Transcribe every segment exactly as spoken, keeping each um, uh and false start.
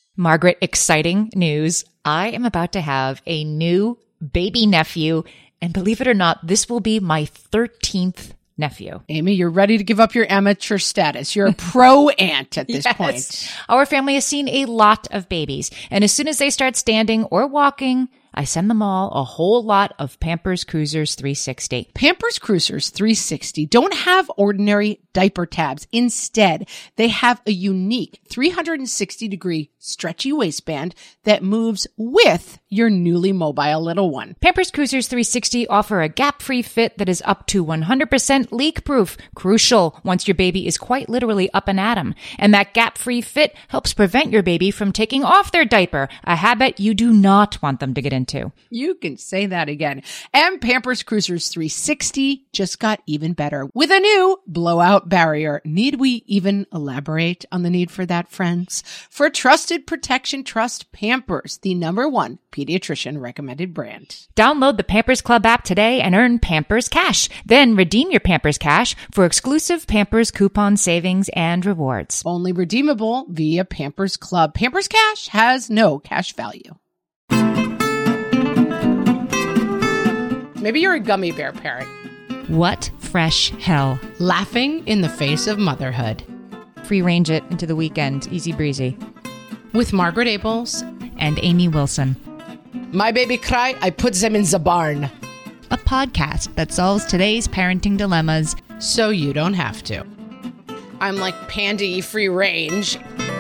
Margaret, exciting news. I am about to have a new baby nephew, and believe it or not, this will be my thirteenth nephew. Amy, you're ready to give up your amateur status. You're a pro aunt at this Yes. point. Our family has seen a lot of babies, and as soon as they start standing or walking, I send them all a whole lot of Pampers Cruisers three sixty. Pampers Cruisers three sixty don't have ordinary diaper tabs. Instead, they have a unique three hundred sixty degree stretchy waistband that moves with your newly mobile little one. Pampers Cruisers three sixty offer a gap-free fit that is up to one hundred percent leak-proof, crucial once your baby is quite literally up and at 'em. And that gap-free fit helps prevent your baby from taking off their diaper, a habit you do not want them to get into. You can say that again. And Pampers Cruisers three sixty just got even better with a new blowout barrier. Need we even elaborate on the need for that, friends? For trusted protection, trust Pampers, the number one pediatrician recommended brand. Download the Pampers Club app today and earn Pampers Cash. Then redeem your Pampers Cash for exclusive Pampers coupon savings and rewards. Only redeemable via Pampers Club. Pampers Cash has no cash value. Maybe you're a gummy bear parent. What fresh hell? Laughing in the face of motherhood. Free range it into the weekend. Easy breezy. With Margaret Abels and Amy Wilson. My baby cry, I put them in the barn. A podcast that solves today's parenting dilemmas so you don't have to. I'm like pandy free range.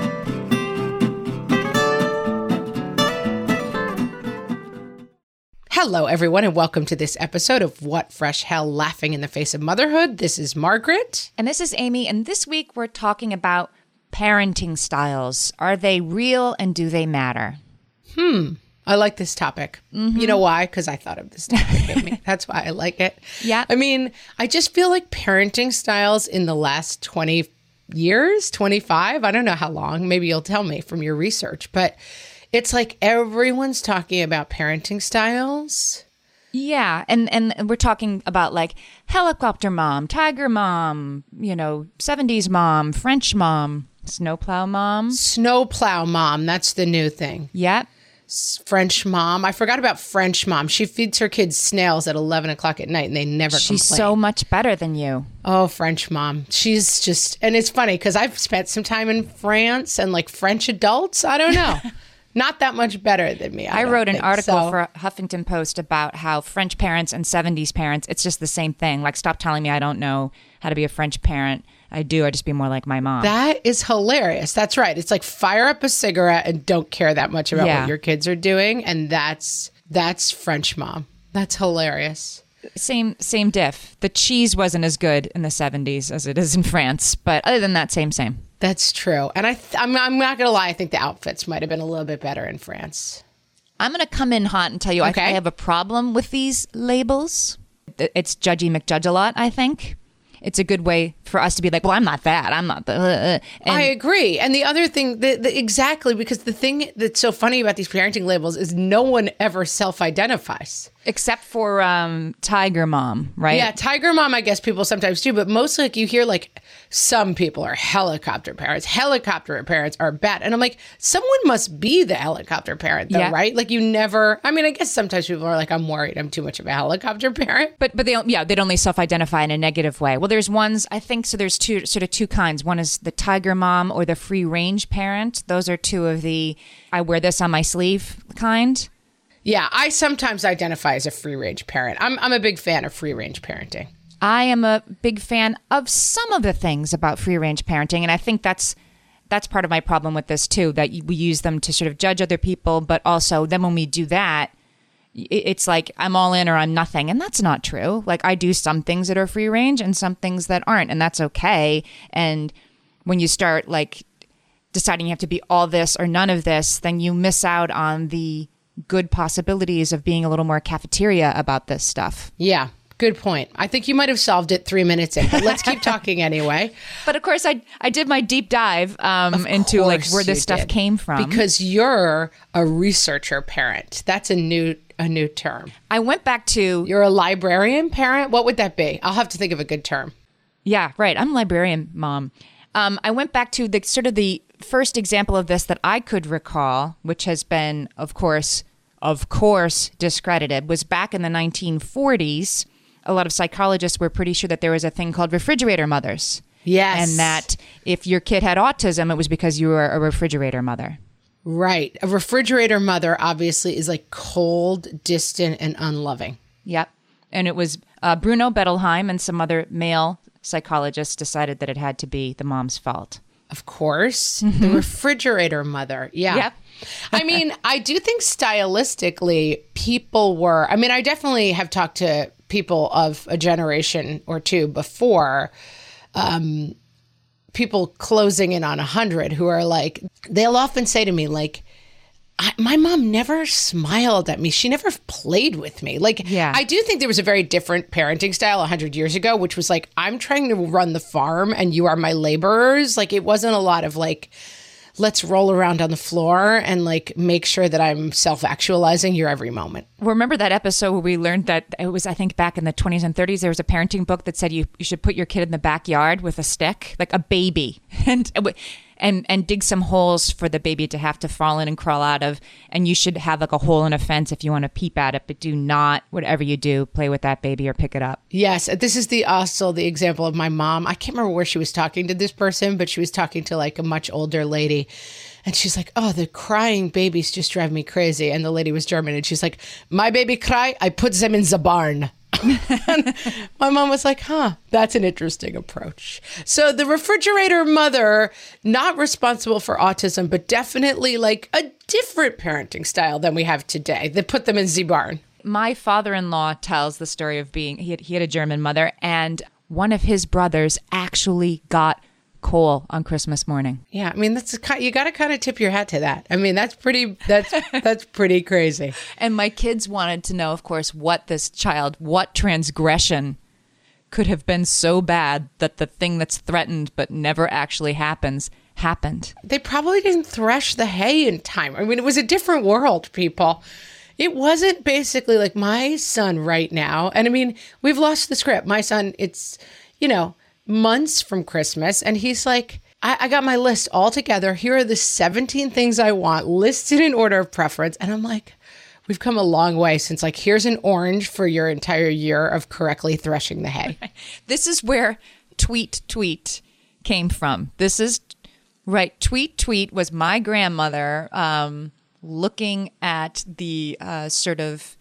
Hello, everyone, and welcome to this episode of What Fresh Hell, Laughing in the Face of Motherhood. This is Margaret. And this is Amy, and this week we're talking about parenting styles. Are they real and do they matter? Hmm. I like this topic. Mm-hmm. You know why? Because I thought of this topic, Amy. That's why I like it. Yeah. I mean, I just feel like parenting styles in the last twenty years, twenty-five, I don't know how long, maybe you'll tell me from your research, but it's like everyone's talking about parenting styles. Yeah, and, and we're talking about like helicopter mom, tiger mom, you know, seventies mom, French mom, snowplow mom. Snowplow mom, that's the new thing. Yep. French mom. I forgot about French mom. She feeds her kids snails at eleven o'clock at night and they never She's complain. so much better than you. Oh, French mom. She's just, and it's funny because I've spent some time in France and like French adults, I don't know. Not that much better than me. I, I wrote an think. article so, for Huffington Post about how French parents and seventies parents, it's just the same thing. Like, stop telling me I don't know how to be a French parent. I do. I just be more like my mom. That is hilarious. That's right. It's like fire up a cigarette and don't care that much about Yeah. what your kids are doing. And that's that's French mom. That's hilarious. Same same diff. The cheese wasn't as good in the seventies as it is in France. But other than that, same, same. That's true. And I th- I'm, I'm not going to lie. I think the outfits might have been a little bit better in France. I'm going to come in hot and tell you Okay. I, I have a problem with these labels. It's judgy McJudge a lot, I think. It's a good way for us to be like, well, I'm not that. I'm not the. Uh, and I agree. And the other thing, the, the, exactly, because the thing that's so funny about these parenting labels is no one ever self-identifies. Except for um, Tiger Mom, right? Yeah, Tiger Mom, I guess people sometimes do, but mostly like you hear like some people are helicopter parents. Helicopter parents are bad. And I'm like, someone must be the helicopter parent though, Yeah. right? Like you never, I mean, I guess sometimes people are like, I'm worried I'm too much of a helicopter parent. But but they don't, yeah, they'd only self-identify in a negative way. Well, there's ones, I think, so there's two sort of two kinds. One is the Tiger Mom or the free range parent. Those are two of the I wear this on my sleeve kind. Yeah, I sometimes identify as a free range parent. I'm I'm a big fan of free range parenting. I am a big fan of some of the things about free range parenting, and I think that's that's part of my problem with this too, that we use them to sort of judge other people, but also then when we do that, it's like I'm all in or I'm nothing, and that's not true. Like I do some things that are free range and some things that aren't, and that's okay. And when you start like deciding you have to be all this or none of this, then you miss out on the good possibilities of being a little more cafeteria about this stuff. Yeah, good point. I think you might have solved it three minutes in, but let's keep talking anyway. But of course, I I did my deep dive um, into like where this stuff did. came from. Because you're a researcher parent. That's a new a new term. I went back to You're a librarian parent? What would that be? I'll have to think of a good term. yeah, right. I'm a librarian mom. Um, I went back to the sort of the first example of this that I could recall, which has been, of course, of course, discredited, was back in the nineteen forties. A lot of psychologists were pretty sure that there was a thing called refrigerator mothers. Yes. And that if your kid had autism, it was because you were a refrigerator mother. Right. A refrigerator mother obviously is like cold, distant, and unloving. Yep. And it was uh, Bruno Bettelheim and some other male psychologists decided that it had to be the mom's fault. Of course. Mm-hmm. The refrigerator mother. Yeah. Yep. I mean, I do think stylistically people were, I mean, I definitely have talked to people of a generation or two before, um, people closing in on a hundred who are like, they'll often say to me, like, I, my mom never smiled at me. She never played with me. Like, yeah. I do think there was a very different parenting style a hundred years ago, which was like, I'm trying to run the farm and you are my laborers. Like, it wasn't a lot of like, let's roll around on the floor and like make sure that I'm self-actualizing your every moment. Remember that episode where we learned that it was, I think back in the twenties and thirties, there was a parenting book that said you, you should put your kid in the backyard with a stick, like a baby, and and and dig some holes for the baby to have to fall in and crawl out of. And you should have like a hole in a fence if you want to peep at it, but do not, whatever you do, play with that baby or pick it up. Yes. This is the also the example of my mom. I can't remember where she was talking to this person, but she was talking to like a much older lady. And she's like, oh, the crying babies just drive me crazy. And the lady was German. And she's like, my baby cry, I put them in the barn. My mom was like, huh, that's an interesting approach. So the refrigerator mother, not responsible for autism, but definitely like a different parenting style than we have today. They put them in the barn. My father-in-law tells the story of being, he had, he had a German mother, and one of his brothers actually got coal on Christmas morning. Yeah, I mean, that's a, you got to kind of tip your hat to that. I mean, that's pretty, that's, that's pretty crazy. And my kids wanted to know, of course, what this child, what transgression could have been so bad that the thing that's threatened but never actually happens, happened. They probably didn't thresh the hay in time. I mean, it was a different world, people. It wasn't basically like my son right now. And I mean, we've lost the script. My son, it's, you know, months from Christmas, and he's like, I, I got my list all together. Here are the seventeen things I want listed in order of preference. And I'm like, we've come a long way since like, here's an orange for your entire year of correctly threshing the hay. This is where tweet tweet came from. This is right. Tweet tweet was my grandmother um, looking at the uh, sort of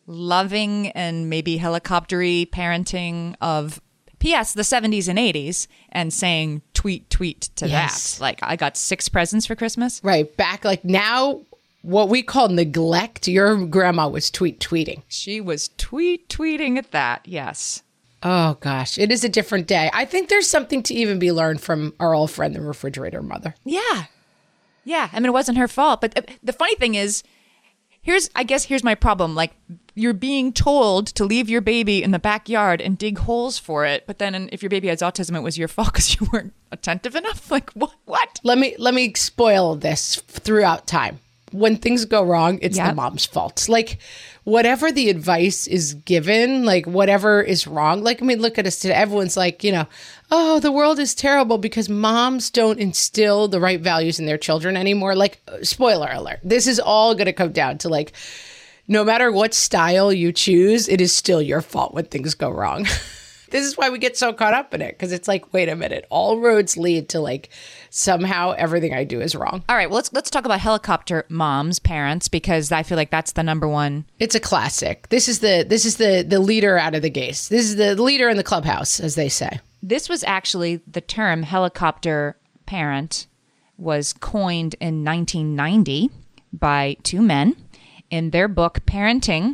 loving and maybe helicopter-y parenting of P S the seventies and eighties, and saying tweet, tweet to yes. that. Like, I got six presents for Christmas. Right. Back like now, what we call neglect, your grandma was tweet tweeting. She was tweet tweeting at that. Yes. Oh, gosh. It is a different day. I think there's something to even be learned from our old friend, the refrigerator mother. Yeah. Yeah. I mean, it wasn't her fault. But the funny thing is, here's, I guess, here's my problem. Like, you're being told to leave your baby in the backyard and dig holes for it. But then if your baby has autism, it was your fault because you weren't attentive enough. Like, what? What? Let me let me spoil this throughout time. When things go wrong, it's yep. the mom's fault. Like, whatever the advice is given, like whatever is wrong. Like, I mean, look at us today. Everyone's like, you know, oh, the world is terrible because moms don't instill the right values in their children anymore. Like, spoiler alert. This is all going to come down to like, no matter what style you choose, it is still your fault when things go wrong. This is why we get so caught up in it, because it's like, wait a minute, all roads lead to like somehow everything I do is wrong. All right, well, let's let's talk about helicopter moms, parents, because I feel like that's the number one. It's a classic. This is the this is the the leader out of the gates. This is the leader in the clubhouse, as they say. This was actually the term helicopter parent was coined in nineteen ninety by two men. In their book, Parenting.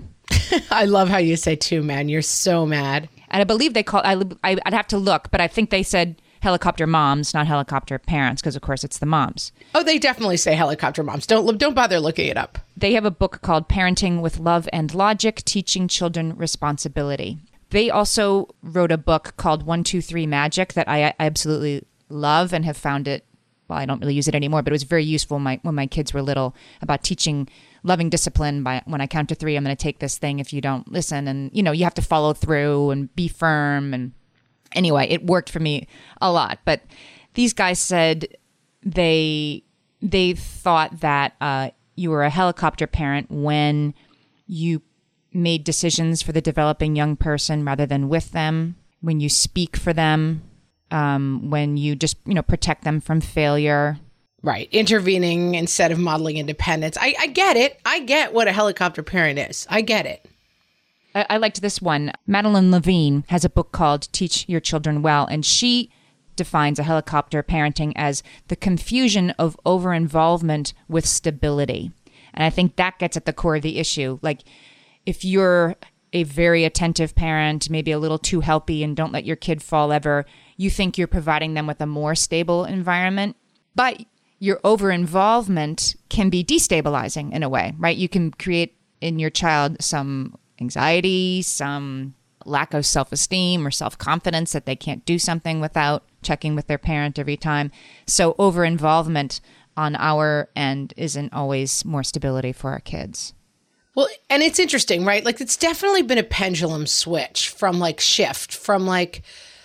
I love how you say two men. You're so mad. And I believe they call, I, I, I'd have to look, but I think they said helicopter moms, not helicopter parents, because of course it's the moms. Oh, they definitely say helicopter moms. Don't, don't bother looking it up. They have a book called Parenting with Love and Logic, Teaching Children Responsibility. They also wrote a book called one two three Magic that I, I absolutely love and have found it, well, I don't really use it anymore, but it was very useful when my, when my kids were little, about teaching loving discipline. By when I count to three, I'm going to take this thing if you don't listen. And, you know, you have to follow through and be firm. And anyway, it worked for me a lot. But these guys said they they thought that uh, you were a helicopter parent when you made decisions for the developing young person rather than with them, when you speak for them, um, when you just, you know, protect them from failure. Right. Intervening instead of modeling independence. I, I get it. I get what a helicopter parent is. I get it. I, I liked this one. Madeline Levine has a book called Teach Your Children Well, and she defines a helicopter parenting as the confusion of over-involvement with stability. And I think that gets at the core of the issue. Like, if you're a very attentive parent, maybe a little too helpy and don't let your kid fall ever, you think you're providing them with a more stable environment. But your over-involvement can be destabilizing in a way, right? You can create in your child some anxiety, some lack of self-esteem or self-confidence that they can't do something without checking with their parent every time. So over-involvement on our end isn't always more stability for our kids. Well, and it's interesting, right? Like, it's definitely been a pendulum switch from like shift from like,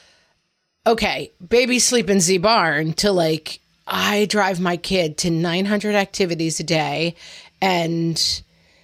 okay, baby sleep in Z barn to like, I drive my kid to nine hundred activities a day and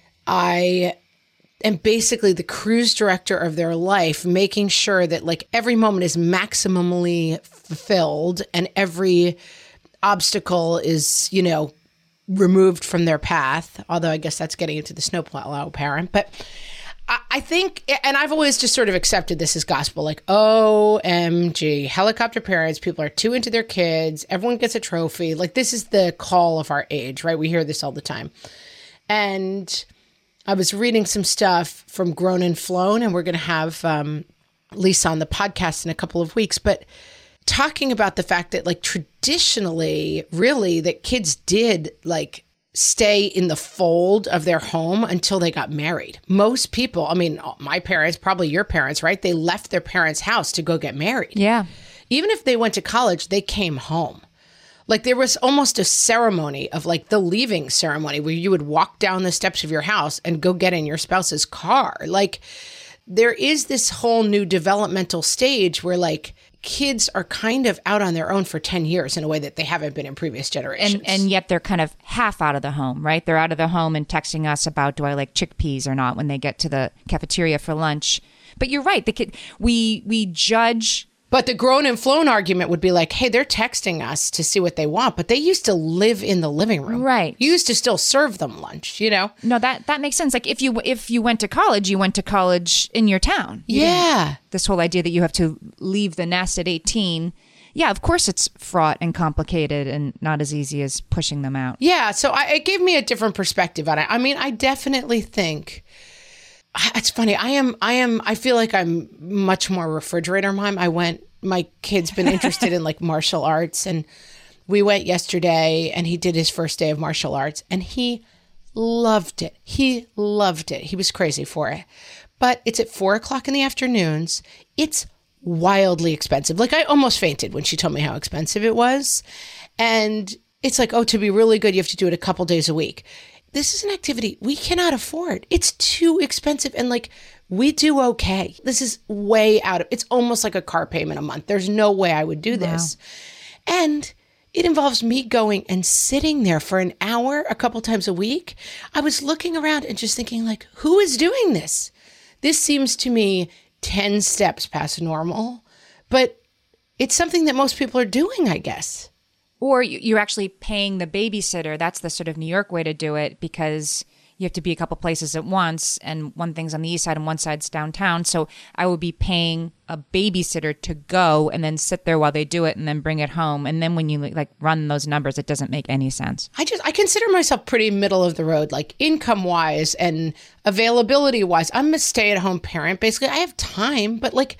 I am basically the cruise director of their life, making sure that like every moment is maximally fulfilled and every obstacle is, you know, removed from their path. Although I guess that's getting into the snowplow parent. But I, I think, and I've always just sort of accepted this as gospel, like, O M G, helicopter parents, people are too into their kids. Everyone gets a trophy. Like, this is the call of our age, right? We hear this all the time. And I was reading some stuff from Grown and Flown, and we're going to have um, Lisa on the podcast in a couple of weeks. But talking about the fact that like traditionally, really, that kids did like stay in the fold of their home until they got married. Most people, I mean, my parents, probably your parents, right? They left their parents' house to go get married. Yeah. Even if they went to college, they came home. Like there was almost a ceremony of like the leaving ceremony where you would walk down the steps of your house and go get in your spouse's car. Like there is this whole new developmental stage where like kids are kind of out on their own for ten years in a way that they haven't been in previous generations. And and yet they're kind of half out of the home, right? They're out of the home and texting us about, do I like chickpeas or not, when they get to the cafeteria for lunch. But you're right. The kid, we we judge. But the Grown and Flown argument would be like, hey, they're texting us to see what they want, but they used to live in the living room. Right. You used to still serve them lunch, you know? No, that, that makes sense. Like if you if you went to college, you went to college in your town. You yeah. This whole idea that you have to leave the nest at eighteen. Yeah, of course it's fraught and complicated and not as easy as pushing them out. Yeah, so I, it gave me a different perspective on it. I mean, I definitely think... It's funny. I am, I am, I feel like I'm much more refrigerator mom. I went, my kid's been interested in like martial arts and we went yesterday and he did his first day of martial arts and he loved it. He loved it. He was crazy for it. But it's at four o'clock in the afternoons. It's wildly expensive. Like I almost fainted when she told me how expensive it was. And it's like, oh, to be really good, you have to do it a couple days a week. This is an activity we cannot afford. It's too expensive. And like, we do okay. This is way out of, it's almost like a car payment a month. There's no way I would do this. Wow. And it involves me going and sitting there for an hour, a couple times a week. I was looking around and just thinking like, who is doing this? This seems to me ten steps past normal, but it's something that most people are doing, I guess. Or you're actually paying the babysitter. That's the sort of New York way to do it because you have to be a couple places at once. And one thing's on the east side and one side's downtown. So I would be paying a babysitter to go and then sit there while they do it and then bring it home. And then when you like run those numbers, it doesn't make any sense. I just, I consider myself pretty middle of the road, like income wise and availability wise. I'm a stay at home parent. Basically, I have time, but like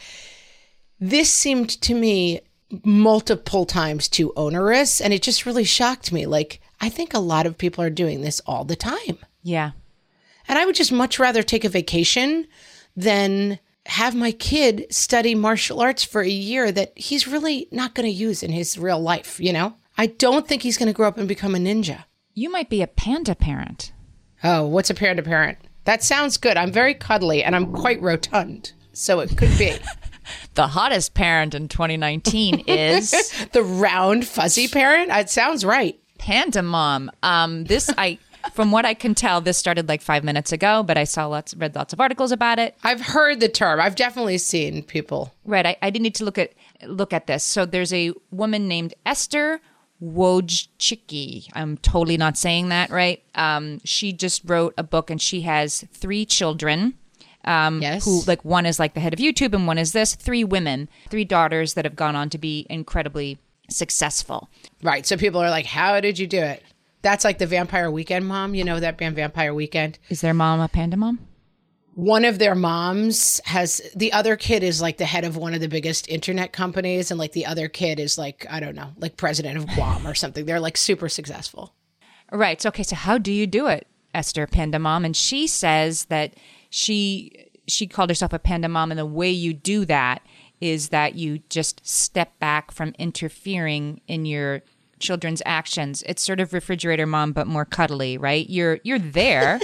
this seemed to me multiple times too onerous. And it just really shocked me. Like, I think a lot of people are doing this all the time. Yeah. And I would just much rather take a vacation than have my kid study martial arts for a year that he's really not going to use in his real life. You know, I don't think he's going to grow up and become a ninja. You might be a panda parent. Oh, what's a panda parent? That sounds good. I'm very cuddly and I'm quite rotund. So it could be. The hottest parent in twenty nineteen is the round, fuzzy parent. It sounds right. Panda Mom. Um, this I, from what I can tell, this started like five minutes ago, but I saw lots, read lots of articles about it. I've heard the term. I've definitely seen people. Right. I, I didn't need to look at look at this. So there's a woman named Esther Wojcicki. I'm totally not saying that right. Um, she just wrote a book, and she has three children. Um, yes. Who, like, one is like the head of YouTube, and one is this. Three women, three daughters that have gone on to be incredibly successful. Right. So people are like, how did you do it? That's like the Vampire Weekend mom. You know that band Vampire Weekend? Is their mom a panda mom? One of their moms has, the other kid is like the head of one of the biggest internet companies. And like the other kid is like, I don't know, like president of Guam or something. They're like super successful. Right. So, okay. So how do you do it, Esther Panda Mom? And she says that she she called herself a panda mom. And the way you do that is that you just step back from interfering in your children's actions. It's sort of refrigerator mom, but more cuddly, right? You're you're there.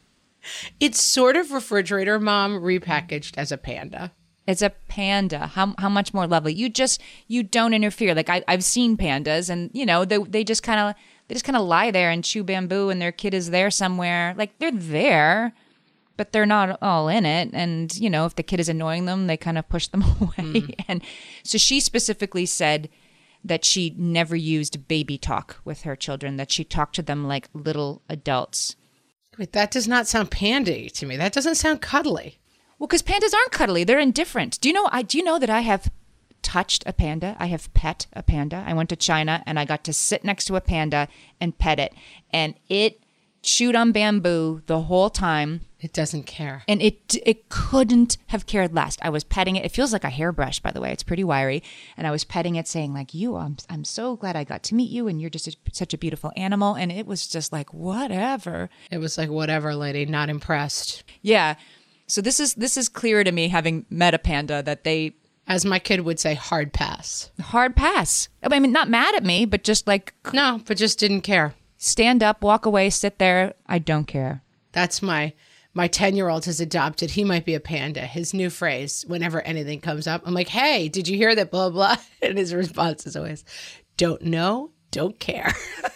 It's sort of refrigerator mom repackaged as a panda. It's a panda. How how much more lovely? You just you don't interfere. Like I I've seen pandas, and you know they they just kind of they just kind of lie there and chew bamboo, and their kid is there somewhere. Like they're there, but they're not all in it. And you know if the kid is annoying them, they kind of push them away. Mm. And so she specifically said that she never used baby talk with her children. That she talked to them like little adults. Wait, that does not sound pandy to me. That doesn't sound cuddly. Well, because pandas aren't cuddly; they're indifferent. Do you know? I do you know that I have touched a panda? I have pet a panda. I went to China and I got to sit next to a panda and pet it, and it chewed on bamboo the whole time. It doesn't care, and it it couldn't have cared less. I was petting it. It feels like a hairbrush, by the way. It's pretty wiry, and I was petting it, saying like, "You, I'm I'm so glad I got to meet you, and you're just a, such a beautiful animal." And it was just like, whatever. It was like, whatever, lady. Not impressed. Yeah. So this is this is clear to me, having met a panda, that they, as my kid would say, hard pass. Hard pass. I mean, not mad at me, but just like, no, but just didn't care. Stand up, walk away, sit there. I don't care. That's my my ten-year-old has adopted. He might be a panda. His new phrase, whenever anything comes up, I'm like, hey, did you hear that? Blah blah. And his response is always, don't know, don't care.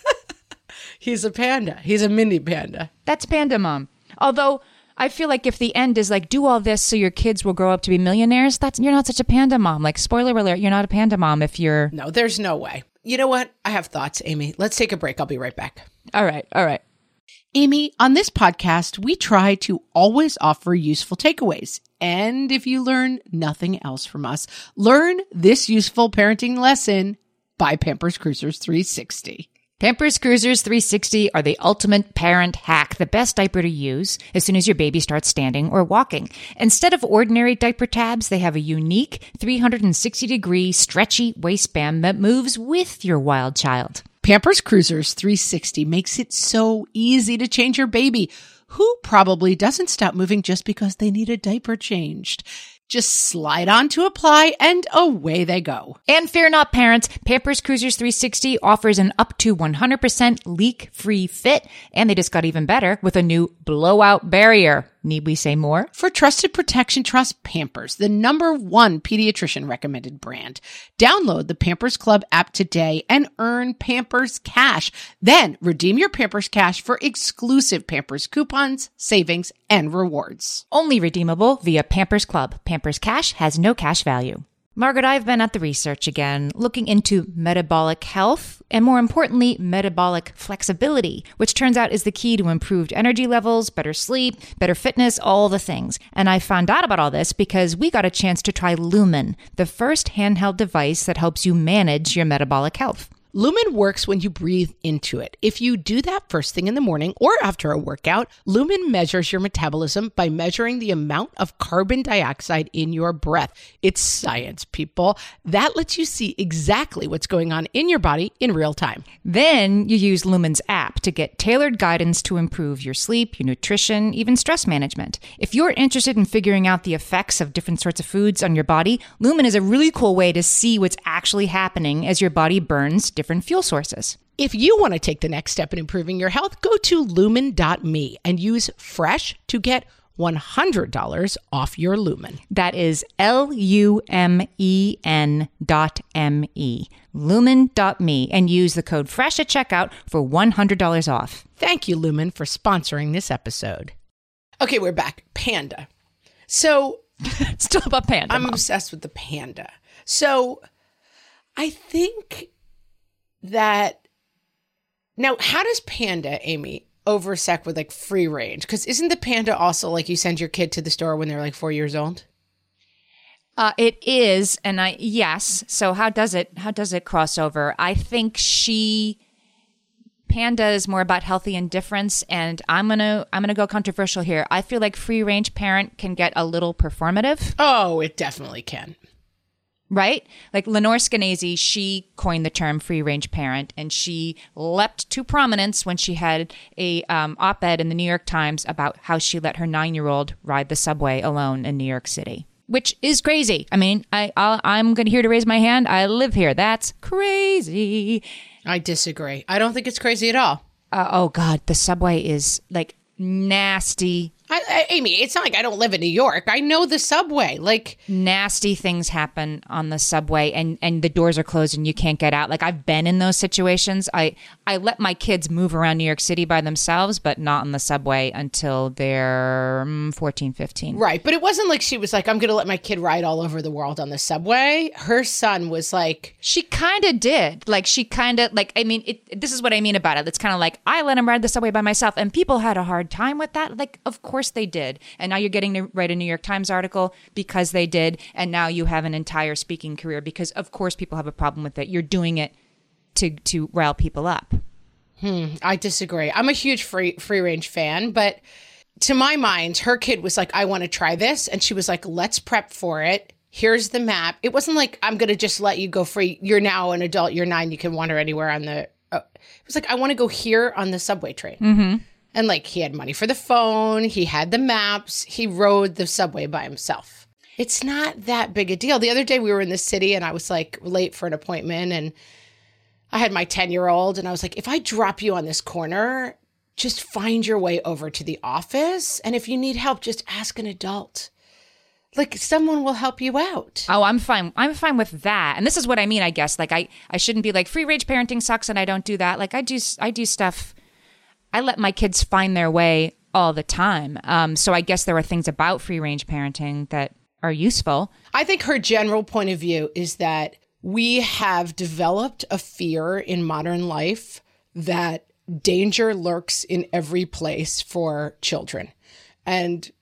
He's a panda. He's a mini panda. That's Panda Mom. Although I feel like if the end is like, do all this so your kids will grow up to be millionaires, that's you're not such a panda mom. Like, spoiler alert, you're not a panda mom if you're... No, there's no way. You know what? I have thoughts, Amy. Let's take a break. I'll be right back. All right. All right. Amy, on this podcast, we try to always offer useful takeaways. And if you learn nothing else from us, learn this useful parenting lesson by Pampers Cruisers three sixty. Pampers Cruisers three sixty are the ultimate parent hack, the best diaper to use as soon as your baby starts standing or walking. Instead of ordinary diaper tabs, they have a unique three hundred sixty degree stretchy waistband that moves with your wild child. Pampers Cruisers three sixty makes it so easy to change your baby, who probably doesn't stop moving just because they need a diaper changed. Just slide on to apply and away they go. And fear not, parents, Pampers Cruisers three sixty offers an up to one hundred percent leak-free fit, and they just got even better with a new blowout barrier. Need we say more? For trusted protection, trust Pampers, the number one pediatrician recommended brand. Download the Pampers Club app today and earn Pampers Cash. Then redeem your Pampers Cash for exclusive Pampers coupons, savings, and rewards. Only redeemable via Pampers Club. Pampers Cash has no cash value. Margaret, I've been at the research again, looking into metabolic health and, more importantly, metabolic flexibility, which turns out is the key to improved energy levels, better sleep, better fitness, all the things. And I found out about all this because we got a chance to try Lumen, the first handheld device that helps you manage your metabolic health. Lumen works when you breathe into it. If you do that first thing in the morning or after a workout, Lumen measures your metabolism by measuring the amount of carbon dioxide in your breath. It's science, people. That lets you see exactly what's going on in your body in real time. Then you use Lumen's app to get tailored guidance to improve your sleep, your nutrition, even stress management. If you're interested in figuring out the effects of different sorts of foods on your body, Lumen is a really cool way to see what's actually happening as your body burns different fuel sources. If you want to take the next step in improving your health, go to lumen dot me and use FRESH to get one hundred dollars off your Lumen. That is L U M E N dot M E, lumen dot me, and use the code FRESH at checkout for one hundred dollars off. Thank you, Lumen, for sponsoring this episode. Okay, we're back. Panda. So... Still about panda. I'm Mom. obsessed with the panda. So I think that... Now, how does panda, Amy, oversec with like free range? Because isn't the panda also like you send your kid to the store when they're like four years old? Uh, it is, and I yes. So how does it how does it cross over? I think she Panda is more about healthy indifference, and I'm gonna I'm gonna go controversial here. I feel like free range parent can get a little performative. Oh, it definitely can. Right? Like Lenore Skenazy, she coined the term free range parent, and she leapt to prominence when she had a um, op-ed in the New York Times about how she let her nine-year-old ride the subway alone in New York City, which is crazy. I mean, I, I'll, I'm going to here to raise my hand. I live here. That's crazy. I disagree. I don't think it's crazy at all. Uh, oh, God. The subway is like nasty. I, I, Amy, it's not like I don't live in New York. I know the subway. Like nasty things happen on the subway, and, and the doors are closed and you can't get out. Like I've been in those situations. I, I let my kids move around New York City by themselves, but not on the subway until they're um, fourteen, fifteen. Right. But it wasn't like she was like, I'm going to let my kid ride all over the world on the subway. Her son was like... She kind of did. Like she kind of like, I mean, it, this is what I mean about it. It's kind of like I let him ride the subway by myself, and people had a hard time with that. Like, of course they did. And now you're getting to write a New York Times article because they did. And now you have an entire speaking career because, of course, people have a problem with it. You're doing it to to rile people up. Hmm, I disagree. I'm a huge free free range fan, but to my mind, her kid was like, I want to try this. And she was like, let's prep for it. Here's the map. It wasn't like, I'm going to just let you go free. You're now an adult. You're nine. You can wander anywhere on the... Uh, it was like, I want to go here on the subway train. Mm-hmm. And like he had money for the phone, he had the maps, he rode the subway by himself. It's not that big a deal. The other day we were in the city and I was like late for an appointment, and I had my ten-year-old and I was like, if I drop you on this corner, just find your way over to the office. And if you need help, just ask an adult. Like someone will help you out. Oh, I'm fine. I'm fine with that. And this is what I mean, I guess. Like I, I shouldn't be like free range parenting sucks and I don't do that. Like I do, I do stuff. I let my kids find their way all the time. Um, so I guess there are things about free range parenting that are useful. I think her general point of view is that we have developed a fear in modern life that danger lurks in every place for children. And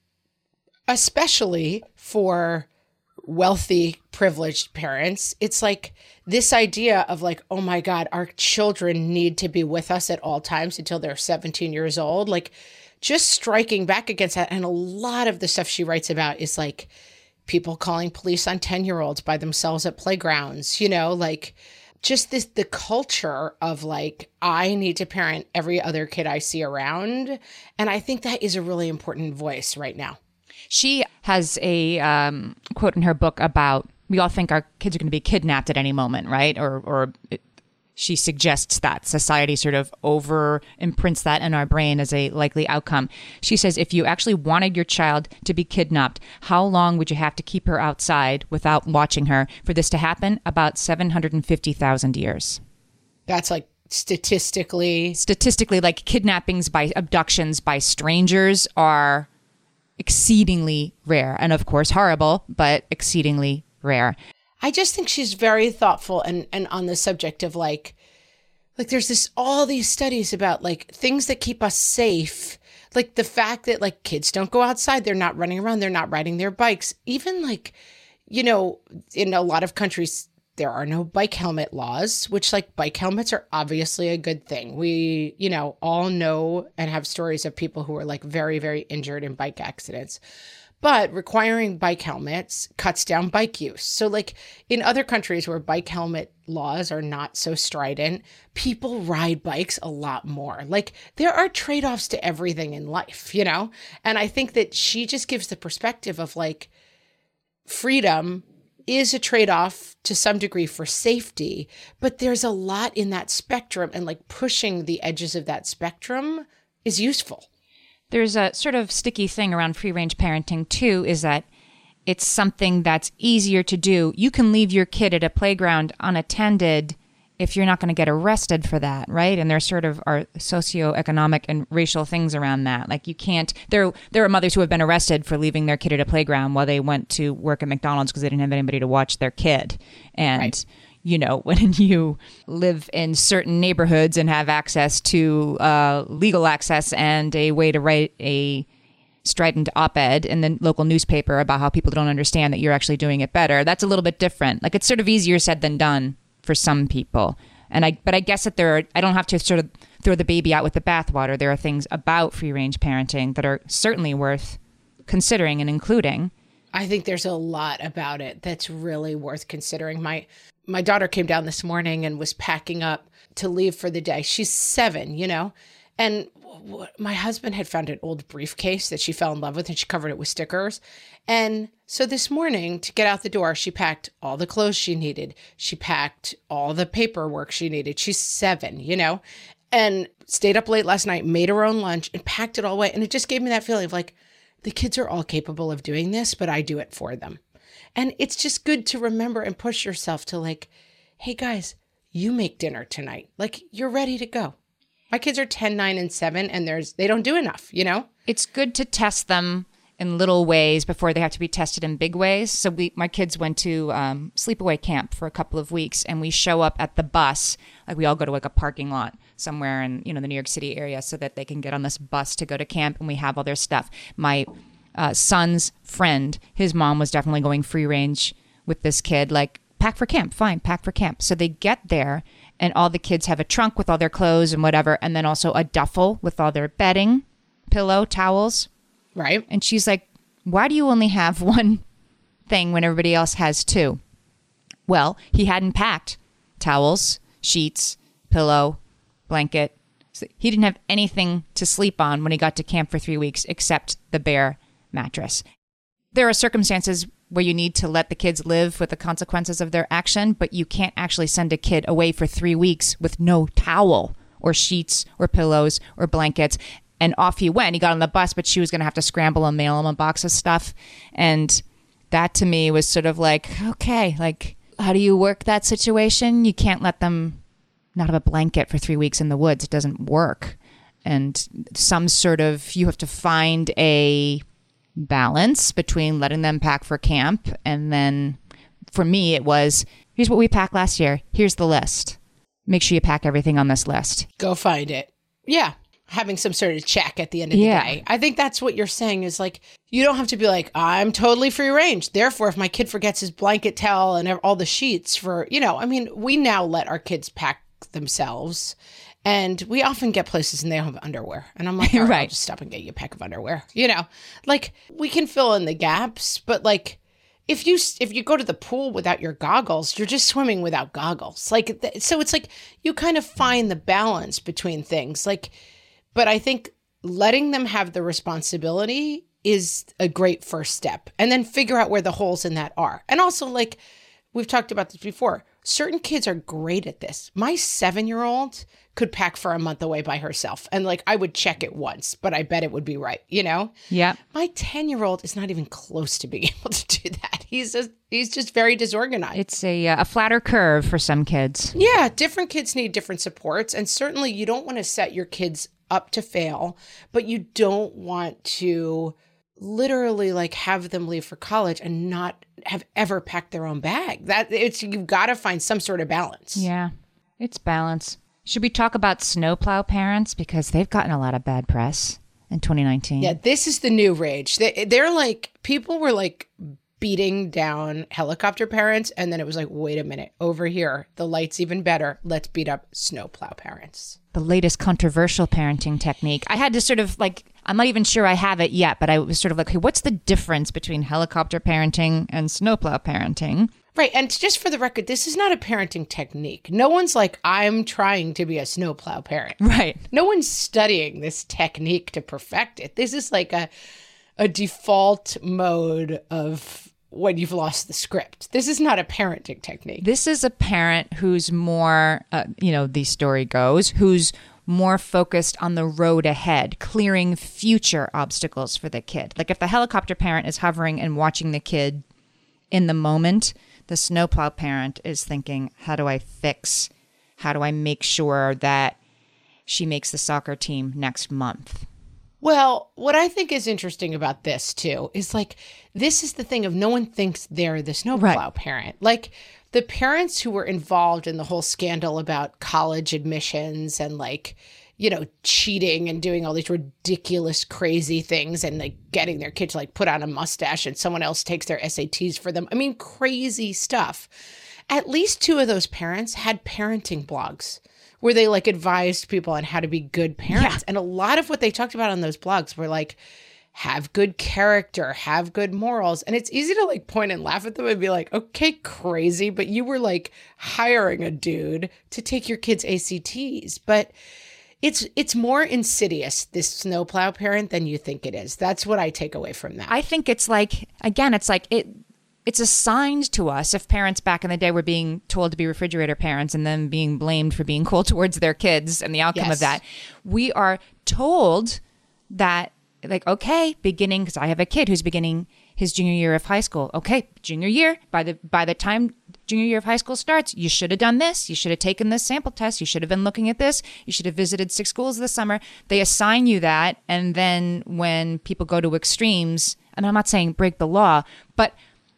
especially for wealthy, privileged parents, it's like this idea of like, oh my God, our children need to be with us at all times until they're seventeen years old. Like just striking back against that. And a lot of the stuff she writes about is like people calling police on ten-year-olds by themselves at playgrounds, you know, like just this, the culture of like, I need to parent every other kid I see around. And I think that is a really important voice right now. She has a um, quote in her book about, we all think our kids are going to be kidnapped at any moment, right? Or, or it, she suggests that society sort of over imprints that in our brain as a likely outcome. She says, if you actually wanted your child to be kidnapped, how long would you have to keep her outside without watching her for this to happen? About seven hundred fifty thousand years. That's like statistically. Statistically, like kidnappings by abductions by strangers are exceedingly rare, and of course horrible, but exceedingly rare. I just think she's very thoughtful and, and on the subject of like, like there's this, all these studies about like things that keep us safe. Like the fact that like kids don't go outside, they're not running around, they're not riding their bikes. Even like, you know, in a lot of countries, there are no bike helmet laws, which like bike helmets are obviously a good thing. We, you know, all know and have stories of people who are like very, very injured in bike accidents. But requiring bike helmets cuts down bike use. So like in other countries where bike helmet laws are not so strident, people ride bikes a lot more. Like there are trade-offs to everything in life, you know? And I think that she just gives the perspective of like freedom is a trade-off to some degree for safety, but there's a lot in that spectrum, and like pushing the edges of that spectrum is useful. There's a sort of sticky thing around free-range parenting, too, is that it's something that's easier to do. You can leave your kid at a playground unattended if you're not going to get arrested for that, right? And there sort of are socioeconomic and racial things around that. Like you can't, there there are mothers who have been arrested for leaving their kid at a playground while they went to work at McDonald's because they didn't have anybody to watch their kid. And, right. you know, when you live in certain neighborhoods and have access to uh, legal access and a way to write a strident op-ed in the local newspaper about how people don't understand that you're actually doing it better, that's a little bit different. Like it's sort of easier said than done for some people. And I, but I guess that there are, I don't have to sort of throw the baby out with the bathwater. There are things about free range parenting that are certainly worth considering and including. I think there's a lot about it that's really worth considering. My, my daughter came down this morning and was packing up to leave for the day. She's seven, you know, and my husband had found an old briefcase that she fell in love with and she covered it with stickers. And so this morning to get out the door, she packed all the clothes she needed. She packed all the paperwork she needed. She's seven, you know, and stayed up late last night, made her own lunch and packed it all away. And it just gave me that feeling of like, the kids are all capable of doing this, but I do it for them. And it's just good to remember and push yourself to like, hey guys, you make dinner tonight. Like you're ready to go. My kids are ten, nine, and seven, and there's they don't do enough, you know? It's good to test them in little ways before they have to be tested in big ways. So we, my kids went to um, sleepaway camp for a couple of weeks, and we show up at the bus. Like we all go to like a parking lot somewhere in, you know, the New York City area so that they can get on this bus to go to camp, and we have all their stuff. My uh, son's friend, his mom was definitely going free range with this kid, like, pack for camp, fine, pack for camp. So they get there, and all the kids have a trunk with all their clothes and whatever, and then also a duffel with all their bedding, pillow, towels. Right. And she's like, why do you only have one thing when everybody else has two? Well, he hadn't packed towels, sheets, pillow, blanket. So he didn't have anything to sleep on when he got to camp for three weeks except the bare mattress. There are circumstances where you need to let the kids live with the consequences of their action, but you can't actually send a kid away for three weeks with no towel or sheets or pillows or blankets. And off he went. He got on the bus, but she was going to have to scramble and mail him a box of stuff. And that to me was sort of like, okay, like, how do you work that situation? You can't let them not have a blanket for three weeks in the woods. It doesn't work. And some sort of, you have to find a balance between letting them pack for camp, and then for me it was, here's what we packed last year, here's the list, make sure you pack everything on this list, go find it. Yeah, having some sort of check at the end of yeah. the day. I think that's what you're saying is like, you don't have to be like, I'm totally free range, therefore if my kid forgets his blanket, towel and all the sheets for, you know, I mean, we now let our kids pack themselves. And we often get places and they don't have underwear. And I'm like, all right, right. I'll just stop and get you a pack of underwear. You know, like we can fill in the gaps, but like if you if you go to the pool without your goggles, you're just swimming without goggles. Like, so it's like you kind of find the balance between things. Like, but I think letting them have the responsibility is a great first step. And then figure out where the holes in that are. And also, like we've talked about this before, certain kids are great at this. My seven-year-old could pack for a month away by herself. And like, I would check it once, but I bet it would be right, you know? Yeah. My ten-year-old is not even close to being able to do that. He's just, he's just very disorganized. It's a, a flatter curve for some kids. Yeah. Different kids need different supports. And certainly you don't want to set your kids up to fail, but you don't want to literally like have them leave for college and not have ever packed their own bag. That it's, you've got to find some sort of balance. Yeah. It's balance. Should we talk about snowplow parents? Because they've gotten a lot of bad press in twenty nineteen. Yeah, this is the new rage. They, they're like, people were like beating down helicopter parents. And then it was like, wait a minute, over here, the light's even better. Let's beat up snowplow parents. The latest controversial parenting technique. I had to sort of like, I'm not even sure I have it yet, but I was sort of like, hey, what's the difference between helicopter parenting and snowplow parenting? Right. And just for the record, this is not a parenting technique. No one's like, I'm trying to be a snowplow parent. Right. No one's studying this technique to perfect it. This is like a a default mode of when you've lost the script. This is not a parenting technique. This is a parent who's more, uh, you know, the story goes, who's more focused on the road ahead, clearing future obstacles for the kid. Like if the helicopter parent is hovering and watching the kid in the moment, the snowplow parent is thinking, how do I fix, how do I make sure that she makes the soccer team next month? Well, what I think is interesting about this too is like, this is the thing of no one thinks they're the snowplow Right. parent. Like the parents who were involved in the whole scandal about college admissions and like, you know, cheating and doing all these ridiculous, crazy things and like getting their kid to like put on a mustache and someone else takes their S A Ts for them. I mean, crazy stuff. At least two of those parents had parenting blogs where they like advised people on how to be good parents. Yeah. And a lot of what they talked about on those blogs were like, have good character, have good morals. And it's easy to like point and laugh at them and be like, okay, crazy, but you were like hiring a dude to take your kid's A C Ts. But it's it's more insidious, this snowplow parent, than you think it is. That's what I take away from that. I think it's like, again, it's like it. It's assigned to us. If parents back in the day were being told to be refrigerator parents and then being blamed for being cold towards their kids and the outcome Yes. of that, we are told that, like, okay, beginning, because I have a kid who's beginning his junior year of high school. Okay, junior year, by the by the time junior year of high school starts, you should have done this. You should have taken this sample test. You should have been looking at this. You should have visited six schools this summer. They assign you that. And then when people go to extremes, and I'm not saying break the law, but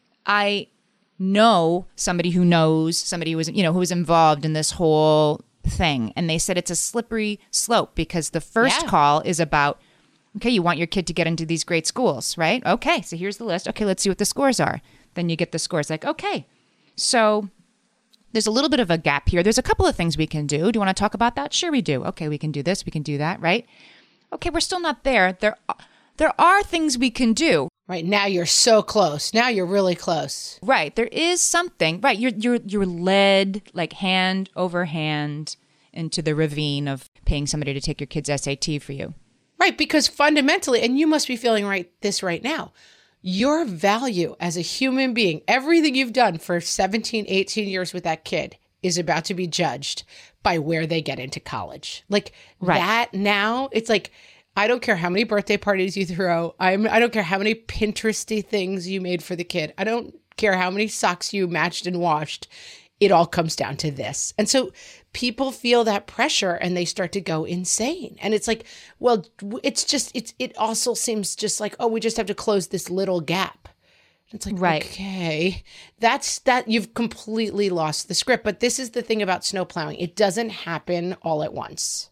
I know somebody who knows somebody who was, you know, who was involved in this whole thing. And they said it's a slippery slope because the first Yeah. call is about, okay, you want your kid to get into these great schools, right? Okay, so here's the list. Okay, let's see what the scores are. Then you get the scores. Like, okay, so there's a little bit of a gap here. There's a couple of things we can do. Do you want to talk about that? Sure, we do. Okay, we can do this. We can do that, right? Okay, we're still not there. There, there are things we can do. Right now you're so close. Now you're really close. Right. There is something. Right. You're you're you're led like hand over hand into the ravine of paying somebody to take your kid's S A T for you. Right, because fundamentally, and you must be feeling right this right now, your value as a human being, everything you've done for seventeen, eighteen years with that kid is about to be judged by where they get into college. Like Right. that now, it's like, I don't care how many birthday parties you throw. I'm, I don't care how many Pinteresty things you made for the kid. I don't care how many socks you matched and washed. It all comes down to this. And so people feel that pressure and they start to go insane. And it's like, well, it's just, it's, it also seems just like, oh, we just have to close this little gap. It's like, Right. okay, that's that you've completely lost the script. But this is the thing about snowplowing. It doesn't happen all at once.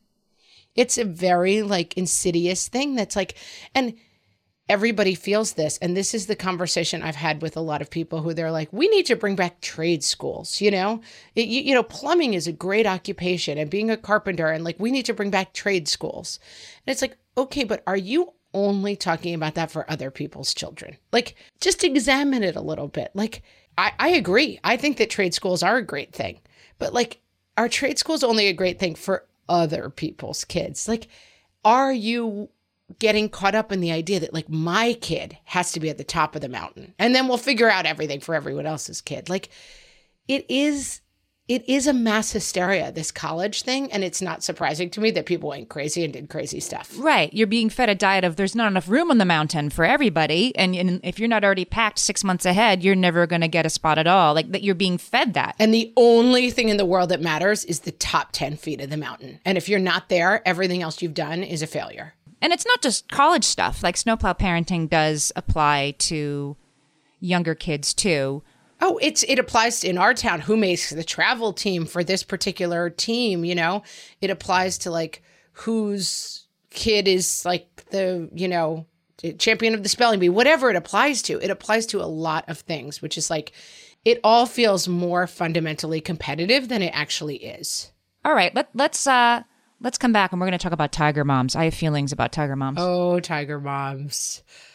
It's a very like insidious thing that's like, and everybody feels this. And this is the conversation I've had with a lot of people who they're like, we need to bring back trade schools. You know, it, you, you know, plumbing is a great occupation and being a carpenter and like, we need to bring back trade schools. And it's like, okay, but are you only talking about that for other people's children? Like, just examine it a little bit. Like, I, I agree. I think that trade schools are a great thing, but like, are trade schools only a great thing for other people's kids? Like, are you getting caught up in the idea that like my kid has to be at the top of the mountain and then we'll figure out everything for everyone else's kid? Like, it is, it is a mass hysteria, this college thing. And it's not surprising to me that people went crazy and did crazy stuff. Right. You're being fed a diet of there's not enough room on the mountain for everybody. And, and if you're not already packed six months ahead, you're never going to get a spot at all. Like that you're being fed that. And the only thing in the world that matters is the top ten feet of the mountain. And if you're not there, everything else you've done is a failure. And it's not just college stuff. Like snowplow parenting does apply to younger kids too. Oh, it's it applies to, in our town, who makes the travel team for this particular team, you know? It applies to like whose kid is like the, you know, champion of the spelling bee, whatever it applies to. It applies to a lot of things, which is like, it all feels more fundamentally competitive than it actually is. All right, let, let's uh, let's come back and we're going to talk about tiger moms. I have feelings about tiger moms. Oh, tiger moms.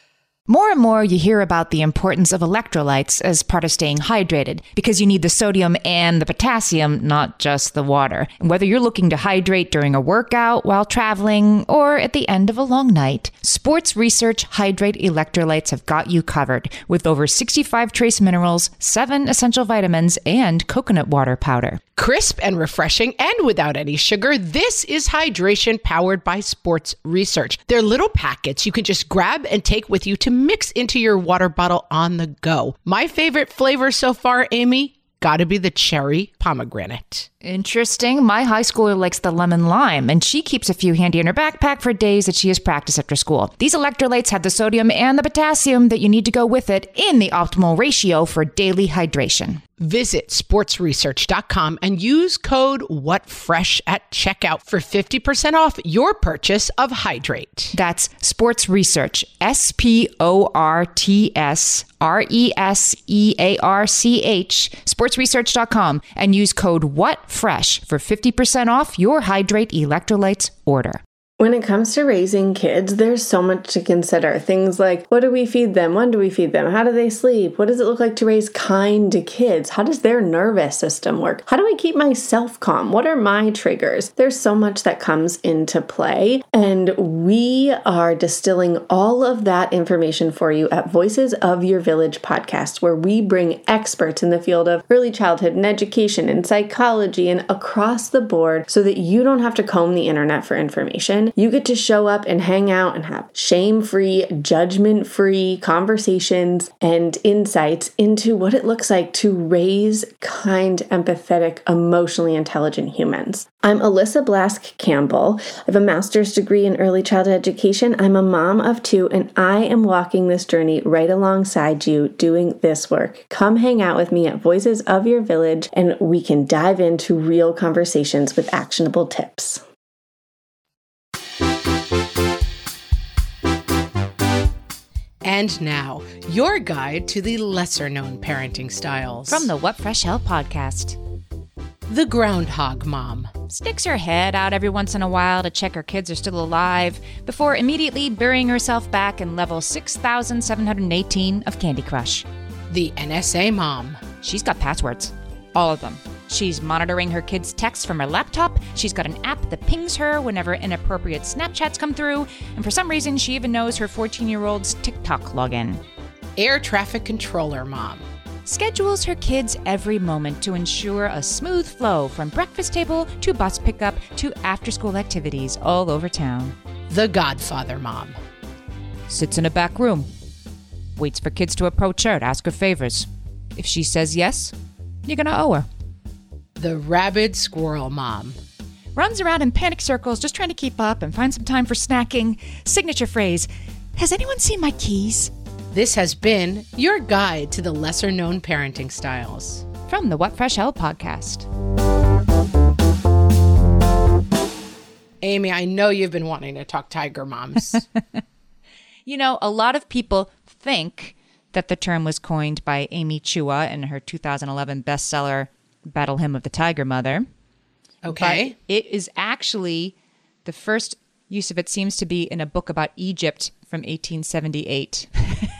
More and more, you hear about the importance of electrolytes as part of staying hydrated, because you need the sodium and the potassium, not just the water. And whether you're looking to hydrate during a workout, while traveling, or at the end of a long night, Sports Research Hydrate Electrolytes have got you covered, with over sixty-five trace minerals, seven essential vitamins, and coconut water powder. Crisp and refreshing and without any sugar, this is hydration powered by Sports Research. They're little packets you can just grab and take with you to mix into your water bottle on the go. My favorite flavor so far, Amy, gotta be the cherry pomegranate. Interesting. My high schooler likes the lemon lime, and she keeps a few handy in her backpack for days that she has practice after school. These electrolytes have the sodium and the potassium that you need to go with it in the optimal ratio for daily hydration. Visit sports research dot com and use code WhatFresh at checkout for fifty percent off your purchase of Hydrate. That's Sports Research, S P O R T S R E S E A R C H, sports research dot com, and use code WhatFresh for fifty percent off your Hydrate Electrolytes order. When it comes to raising kids, there's so much to consider. Things like, what do we feed them? When do we feed them? How do they sleep? What does it look like to raise kind kids? How does their nervous system work? How do I keep myself calm? What are my triggers? There's so much that comes into play, and we are distilling all of that information for you at Voices of Your Village podcast, where we bring experts in the field of early childhood and education and psychology and across the board so that you don't have to comb the internet for information. You get to show up and hang out and have shame-free, judgment-free conversations and insights into what it looks like to raise kind, empathetic, emotionally intelligent humans. I'm Alyssa Blask Campbell. I have a master's degree in early childhood education. I'm a mom of two, and I am walking this journey right alongside you doing this work. Come hang out with me at Voices of Your Village, and we can dive into real conversations with actionable tips. And now, your guide to the lesser-known parenting styles. From the What Fresh Hell podcast. The Groundhog Mom. Sticks her head out every once in a while to check her kids are still alive before immediately burying herself back in level six thousand seven hundred eighteen of Candy Crush. The N S A Mom. She's got passwords. All of them. She's monitoring her kids' texts from her laptop. She's got an app that pings her whenever inappropriate Snapchats come through. And for some reason, she even knows her fourteen-year-old's TikTok login. Air Traffic Controller Mom. Schedules her kids every moment to ensure a smooth flow from breakfast table to bus pickup to after-school activities all over town. The Godfather Mom. Sits in a back room. Waits for kids to approach her to ask her favors. If she says yes, you're gonna owe her. The Rabid Squirrel Mom. Runs around in panic circles just trying to keep up and find some time for snacking. Signature phrase, has anyone seen my keys? This has been your guide to the lesser-known parenting styles. From the What Fresh Hell podcast. Amy, I know you've been wanting to talk tiger moms. You know, a lot of people think that the term was coined by Amy Chua in her two thousand eleven bestseller, Battle Hymn of the Tiger Mother. Okay. But it is actually, the first use of it seems to be in a book about Egypt from eighteen seventy-eight.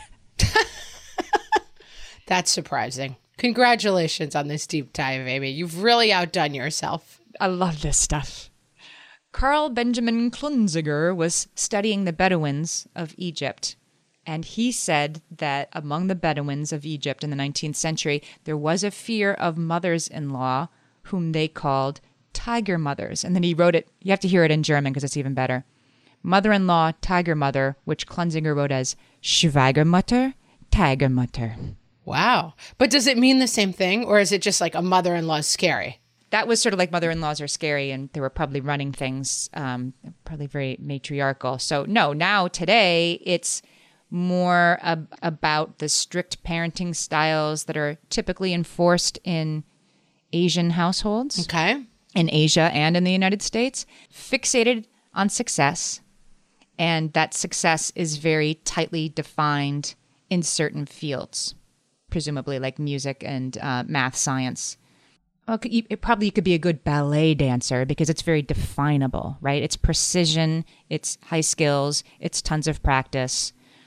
That's surprising. Congratulations on this deep dive, Amy. You've really outdone yourself. I love this stuff. Carl Benjamin Klunziger was studying the Bedouins of Egypt, and he said that among the Bedouins of Egypt in the nineteenth century, there was a fear of mothers-in-law whom they called tiger mothers. And then he wrote it, you have to hear it in German because it's even better. Mother-in-law, tiger mother, which Klunziger wrote as Schwiegermutter, Tigermutter. Wow. But does it mean the same thing, or is it just like a mother-in-law is scary? That was sort of like mother-in-laws are scary, and they were probably running things, um, probably very matriarchal. So no, now today it's more ab- about the strict parenting styles that are typically enforced in Asian households. Okay. In Asia and in the United States, fixated on success. And that success is very tightly defined in certain fields, presumably like music and uh, math, science. Well, it probably could be a good ballet dancer because it's very definable, right? It's precision, it's high skills, it's tons of practice.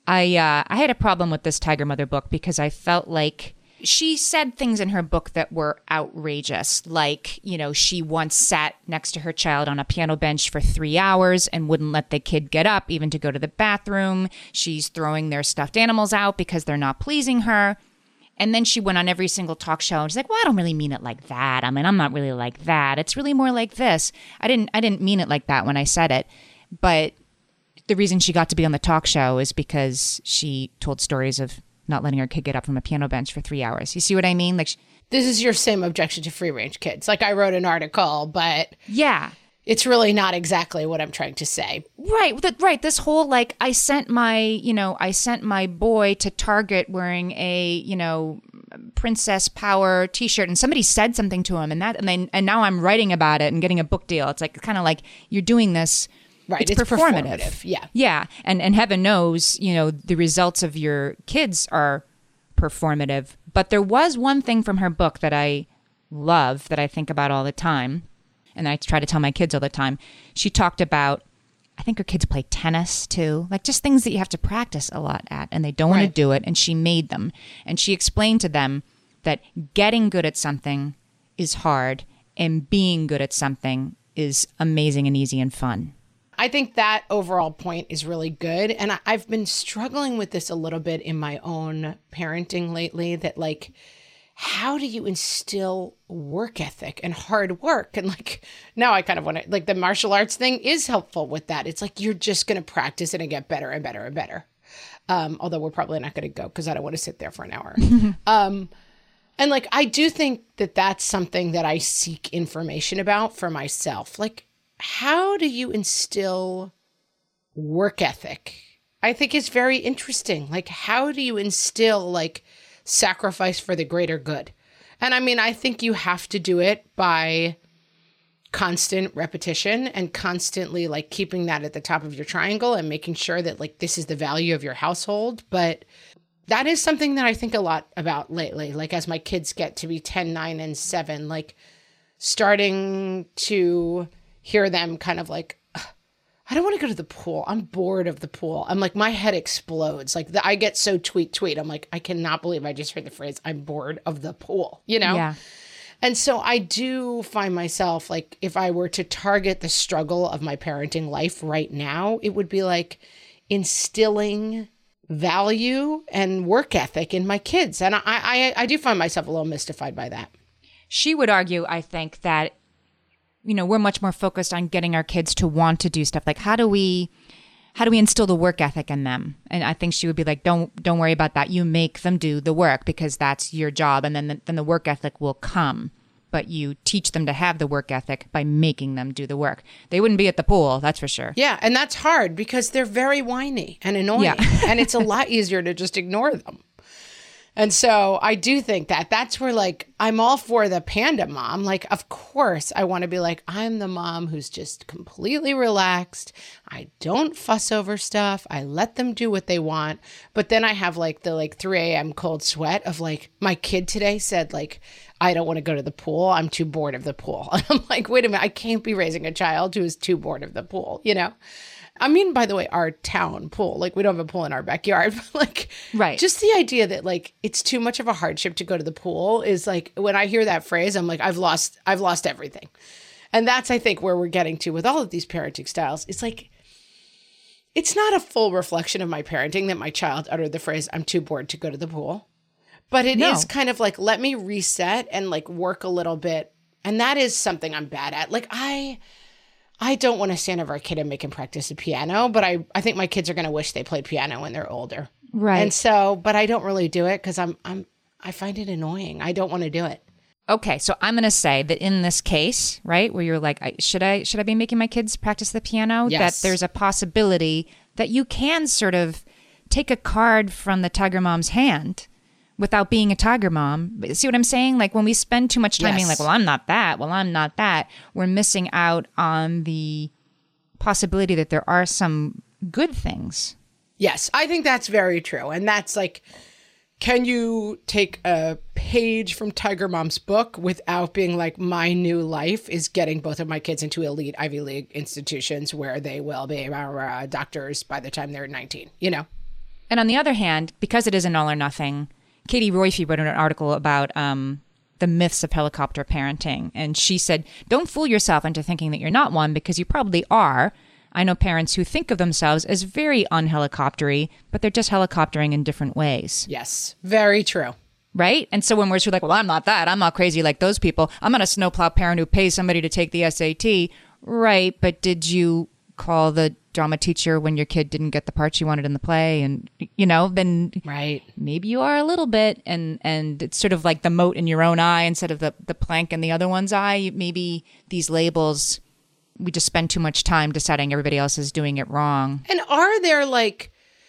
I uh, I had a problem with this Tiger Mother book because I felt like she said things in her book that were outrageous. Like, you know, she once sat next to her child on a piano bench for three hours and wouldn't let the kid get up even to go to the bathroom. She's throwing their stuffed animals out because they're not pleasing her. And then she went on every single talk show and she's like, well, I don't really mean it like that. I mean, I'm not really like that. It's really more like this. I didn't I didn't mean it like that when I said it. But the reason she got to be on the talk show is because she told stories of not letting her kid get up from a piano bench for three hours. You see what I mean? Like, this is your same objection to free range kids. Like, I wrote an article, but yeah, it's really not exactly what I'm trying to say. Right. The, right. This whole, like, I sent my, you know, I sent my boy to Target wearing a, you know, Princess Power t-shirt and somebody said something to him and that, and then, and now I'm writing about it and getting a book deal. It's like, kind of like you're doing this. Right. It's, it's performative. performative. Yeah. Yeah. And, and heaven knows, you know, the results of your kids are performative. But there was one thing from her book that I love that I think about all the time. And I try to tell my kids all the time. She talked about, I think her kids play tennis too, like just things that you have to practice a lot at and they don't want to do it. And she made them. And she explained to them that getting good at something is hard and being good at something is amazing and easy and fun. I think that overall point is really good. And I, I've been struggling with this a little bit in my own parenting lately, that like, how do you instill work ethic and hard work? And like, now I kind of want to, like, the martial arts thing is helpful with that. It's like, you're just going to practice it and get better and better and better. Um, although we're probably not going to go because I don't want to sit there for an hour. um, and like, I do think that that's something that I seek information about for myself. Like, how do you instill work ethic? I think is very interesting. Like, how do you instill like sacrifice for the greater good? And I mean, I think you have to do it by constant repetition and constantly like keeping that at the top of your triangle and making sure that like this is the value of your household. But that is something that I think a lot about lately. Like, as my kids get to be ten, nine, and seven, like starting to hear them kind of like, I don't want to go to the pool. I'm bored of the pool. I'm like, my head explodes. Like, the, I get so tweet, tweet. I'm like, I cannot believe I just heard the phrase, I'm bored of the pool, you know? Yeah. And so I do find myself like, if I were to target the struggle of my parenting life right now, it would be like instilling value and work ethic in my kids. And I, I, I do find myself a little mystified by that. She would argue, I think, that you know, we're much more focused on getting our kids to want to do stuff. Like, how do we, how do we instill the work ethic in them? And I think she would be like, don't, don't worry about that. You make them do the work because that's your job. And then, the, then the work ethic will come. But you teach them to have the work ethic by making them do the work. They wouldn't be at the pool, that's for sure. Yeah. And that's hard because they're very whiny and annoying. Yeah. And it's a lot easier to just ignore them. And so I do think that that's where, like, I'm all for the panda mom. Like, of course, I want to be like, I'm the mom who's just completely relaxed. I don't fuss over stuff. I let them do what they want. But then I have, like, the, like, three a.m. cold sweat of, like, my kid today said, like, I don't want to go to the pool. I'm too bored of the pool. And I'm like, wait a minute. I can't be raising a child who is too bored of the pool, you know? I mean, by the way, our town pool, like, we don't have a pool in our backyard, but like, right. Just the idea that like, it's too much of a hardship to go to the pool is like, when I hear that phrase, I'm like, I've lost, I've lost everything. And that's, I think, where we're getting to with all of these parenting styles. It's like, it's not a full reflection of my parenting that my child uttered the phrase, I'm too bored to go to the pool. But it no. is kind of like, let me reset and like work a little bit. And that is something I'm bad at. Like, I... I don't want to stand over a kid and make him practice the piano, but I, I think my kids are going to wish they played piano when they're older. Right. And so, but I don't really do it because I'm, I'm, I find it annoying. I don't want to do it. Okay. So I'm going to say that in this case, right, where you're like, I, should I, should I be making my kids practice the piano? Yes. That there's a possibility that you can sort of take a card from the Tiger Mom's hand without being a Tiger Mom. See what I'm saying? Like, when we spend too much time yes. being like, well, I'm not that, well, I'm not that, we're missing out on the possibility that there are some good things. Yes, I think that's very true. And that's like, can you take a page from Tiger Mom's book without being like, my new life is getting both of my kids into elite Ivy League institutions where they will be uh, doctors by the time they're nineteen, you know? And on the other hand, because it is an all or nothing, Katie Roiphe wrote an article about um, the myths of helicopter parenting. And she said, don't fool yourself into thinking that you're not one, because you probably are. I know parents who think of themselves as very unhelicoptery, but they're just helicoptering in different ways. Yes, very true. Right? And so when we're sort of like, well, I'm not that. I'm not crazy like those people. I'm not a snowplow parent who pays somebody to take the S A T. Right. But did you call the drama teacher when your kid didn't get the part she wanted in the play? And, you know, then right. maybe you are a little bit. And, and it's sort of like the mote in your own eye instead of the, the plank in the other one's eye. Maybe these labels, we just spend too much time deciding everybody else is doing it wrong. And are there like,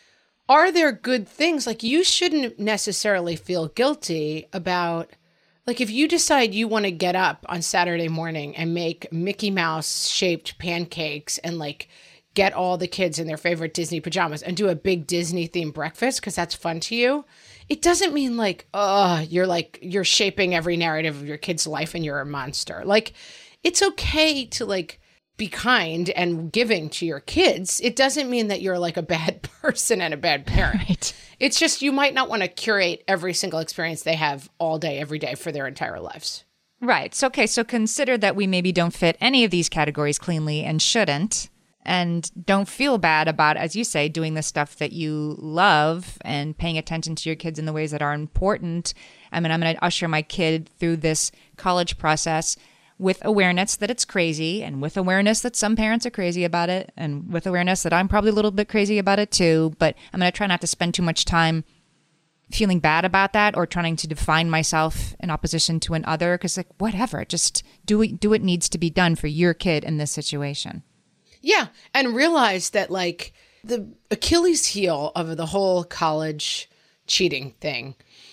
are there good things? Like, you shouldn't necessarily feel guilty about, like, if you decide you want to get up on Saturday morning and make Mickey Mouse shaped pancakes and like get all the kids in their favorite Disney pajamas and do a big Disney themed breakfast because that's fun to you, it doesn't mean like, oh, you're like, you're shaping every narrative of your kid's life and you're a monster. Like, it's okay to like be kind and giving to your kids. It doesn't mean that you're like a bad person and a bad parent. Right. It's just you might not want to curate every single experience they have all day, every day for their entire lives. Right. So, okay. So consider that we maybe don't fit any of these categories cleanly and shouldn't. And don't feel bad about, as you say, doing the stuff that you love and paying attention to your kids in the ways that are important. I mean, I'm going to usher my kid through this college process with awareness that it's crazy, and with awareness that some parents are crazy about it, and with awareness that I'm probably a little bit crazy about it too. But I'm going to try not to spend too much time feeling bad about that or trying to define myself in opposition to an other, because like, whatever, just do it, do what needs to be done for your kid in this situation. Yeah. And realize that like the Achilles heel of the whole college cheating thing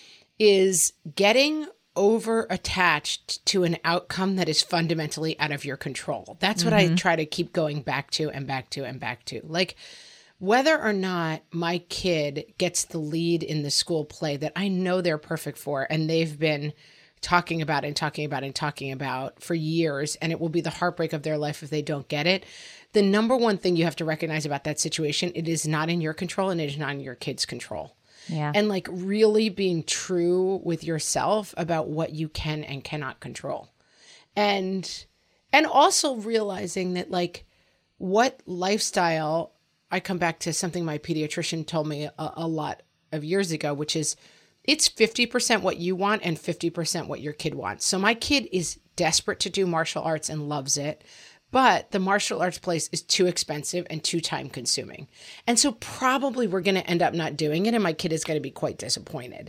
is getting over attached to an outcome that is fundamentally out of your control. That's what mm-hmm. I try to keep going back to and back to and back to. Like, whether or not my kid gets the lead in the school play that I know they're perfect for, and they've been talking about and talking about and talking about for years, and it will be the heartbreak of their life if they don't get it. The number one thing you have to recognize about that situation, it is not in your control and it is not in your kid's control. Yeah. And like really being true with yourself about what you can and cannot control. And and also realizing that like what lifestyle, I come back to something my pediatrician told me a, a lot of years ago, which is it's fifty percent what you want and fifty percent what your kid wants. So my kid is desperate to do martial arts and loves it. But the martial arts place is too expensive and too time consuming. And so probably we're going to end up not doing it and my kid is going to be quite disappointed.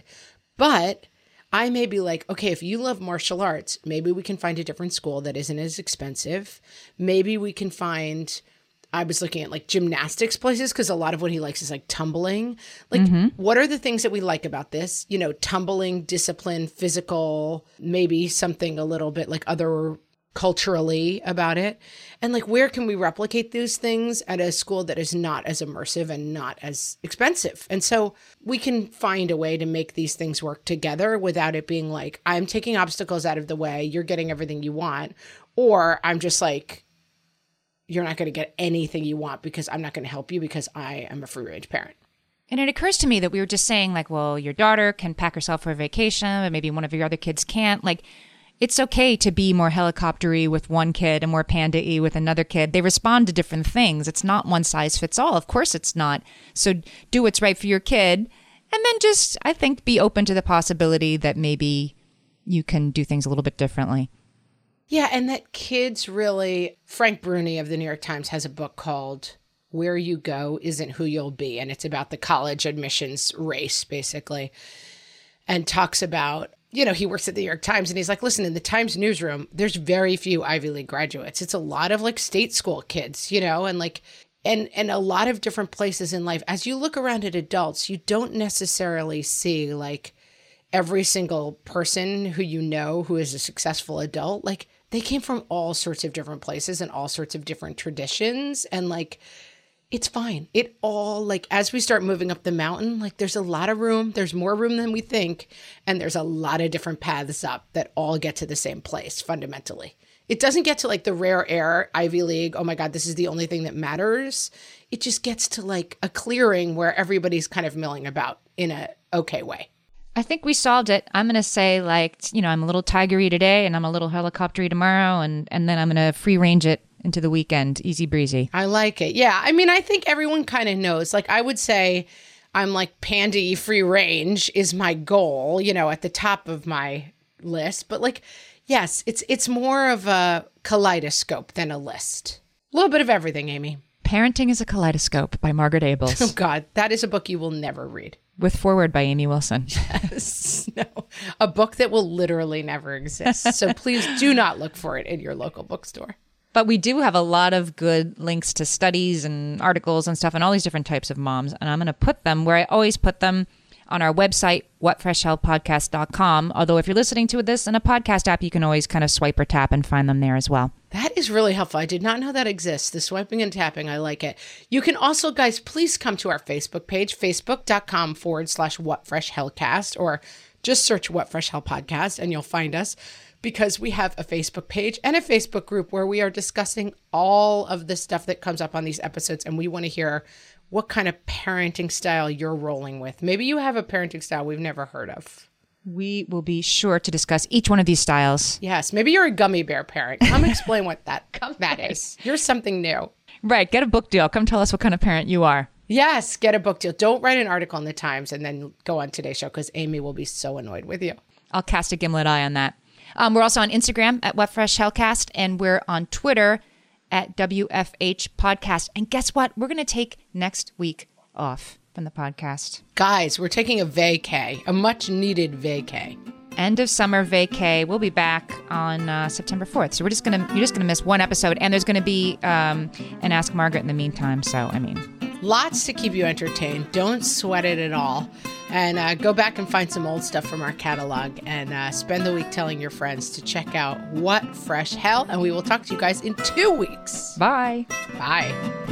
But I may be like, okay, if you love martial arts, maybe we can find a different school that isn't as expensive. Maybe we can find, I was looking at like gymnastics places because a lot of what he likes is like tumbling. Like, mm-hmm. what are the things that we like about this? You know, tumbling, discipline, physical, maybe something a little bit like other culturally about it. And like, where can we replicate those things at a school that is not as immersive and not as expensive? And so we can find a way to make these things work together without it being like, I'm taking obstacles out of the way, you're getting everything you want, or I'm just like, you're not going to get anything you want because I'm not going to help you because I am a free range parent. And it occurs to me that we were just saying like, well, your daughter can pack herself for a vacation, but maybe one of your other kids can't. Like, it's okay to be more helicopter-y with one kid and more panda-y with another kid. They respond to different things. It's not one size fits all. Of course it's not. So do what's right for your kid. And then just, I think, be open to the possibility that maybe you can do things a little bit differently. Yeah, and that kids really, Frank Bruni of the New York Times has a book called Where You Go Isn't Who You'll Be. And it's about the college admissions race, basically. And talks about, you know, he works at the New York Times and he's like, listen, in the Times newsroom, there's very few Ivy League graduates. It's a lot of like state school kids, you know, and like, and, and a lot of different places in life. As you look around at adults, you don't necessarily see like every single person who you know who is a successful adult. Like they came from all sorts of different places and all sorts of different traditions. And like, it's fine. It all, like, as we start moving up the mountain, like, there's a lot of room. There's more room than we think. And there's a lot of different paths up that all get to the same place fundamentally. It doesn't get to like the rare air Ivy League, oh my God, this is the only thing that matters. It just gets to like a clearing where everybody's kind of milling about in a okay way. I think we solved it. I'm going to say like, you know, I'm a little tigery today and I'm a little helicoptery tomorrow. And, and then I'm going to free range it into the weekend. Easy breezy. I like it. Yeah. I mean, I think everyone kind of knows. Like I would say I'm like pandy free range is my goal, you know, at the top of my list. But like, yes, it's it's more of a kaleidoscope than a list. A little bit of everything, Amy. Parenting is a Kaleidoscope by Margaret Abels. Oh, God. That is a book you will never read. With foreword by Amy Wilson. Yes. No. A book that will literally never exist. So please do not look for it in your local bookstore. But we do have a lot of good links to studies and articles and stuff and all these different types of moms. And I'm going to put them where I always put them on our website, what fresh hell podcast dot com. Although if you're listening to this in a podcast app, you can always kind of swipe or tap and find them there as well. That is really helpful. I did not know that exists. The swiping and tapping, I like it. You can also, guys, please come to our Facebook page, facebook.com forward slash whatfreshhellcast, or just search What Fresh Hell Podcast and you'll find us, because we have a Facebook page and a Facebook group where we are discussing all of the stuff that comes up on these episodes. And we want to hear what kind of parenting style you're rolling with. Maybe you have a parenting style we've never heard of. We will be sure to discuss each one of these styles. Yes. Maybe you're a gummy bear parent. Come explain what that, that is. You're something new. Right. Get a book deal. Come tell us what kind of parent you are. Yes. Get a book deal. Don't write an article in the Times and then go on today's show because Amy will be so annoyed with you. I'll cast a gimlet eye on that. Um, we're also on Instagram at What Fresh Hellcast, and we're on Twitter at W F H Podcast. And guess what? We're going to take next week off from the podcast. Guys, we're taking a vacay, a much needed vacay. End of summer vacay. We'll be back on uh, September fourth. So we're just gonna you're just gonna miss one episode, and there's gonna be um, an Ask Margaret in the meantime. So I mean, lots to keep you entertained. Don't sweat it at all. And uh, go back and find some old stuff from our catalog and uh, spend the week telling your friends to check out What Fresh Hell. And we will talk to you guys in two weeks. Bye. Bye.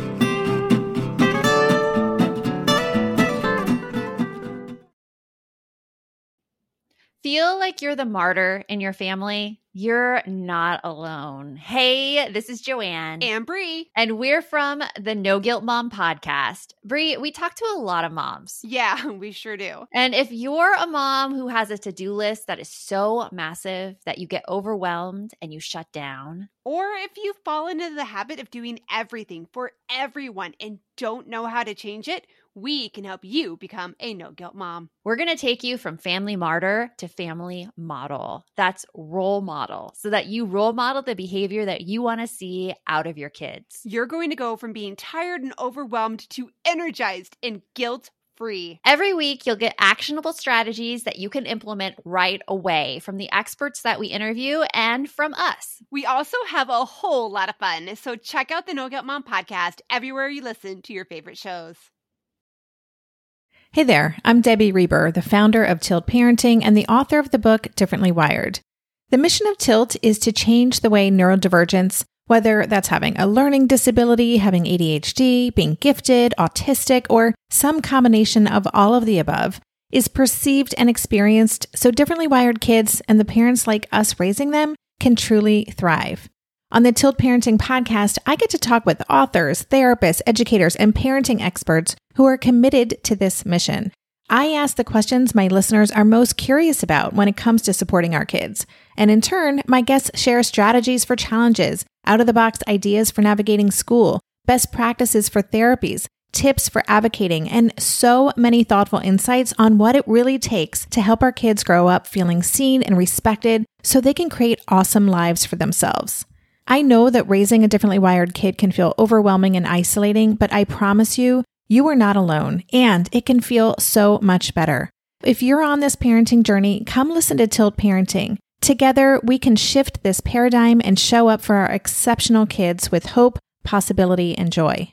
Feel like you're the martyr in your family? You're not alone. Hey, this is Joanne. And Bree. And we're from the No Guilt Mom podcast. Bree, we talk to a lot of moms. Yeah, we sure do. And if you're a mom who has a to-do list that is so massive that you get overwhelmed and you shut down, or if you've fallen into the habit of doing everything for everyone and don't know how to change it, we can help you become a no-guilt mom. We're going to take you from family martyr to family model. That's role model, so that you role model the behavior that you want to see out of your kids. You're going to go from being tired and overwhelmed to energized and guilt-free. Every week, you'll get actionable strategies that you can implement right away from the experts that we interview and from us. We also have a whole lot of fun, so check out the No Guilt Mom podcast everywhere you listen to your favorite shows. Hey there, I'm Debbie Reber, the founder of Tilt Parenting and the author of the book Differently Wired. The mission of Tilt is to change the way neurodivergence, whether that's having a learning disability, having A D H D, being gifted, autistic, or some combination of all of the above, is perceived and experienced so differently wired kids and the parents like us raising them can truly thrive. On the Tilt Parenting podcast, I get to talk with authors, therapists, educators, and parenting experts who are committed to this mission. I ask the questions my listeners are most curious about when it comes to supporting our kids. And in turn, my guests share strategies for challenges, out-of-the-box ideas for navigating school, best practices for therapies, tips for advocating, and so many thoughtful insights on what it really takes to help our kids grow up feeling seen and respected so they can create awesome lives for themselves. I know that raising a differently wired kid can feel overwhelming and isolating, but I promise you, you are not alone, and it can feel so much better. If you're on this parenting journey, come listen to Tilt Parenting. Together, we can shift this paradigm and show up for our exceptional kids with hope, possibility, and joy.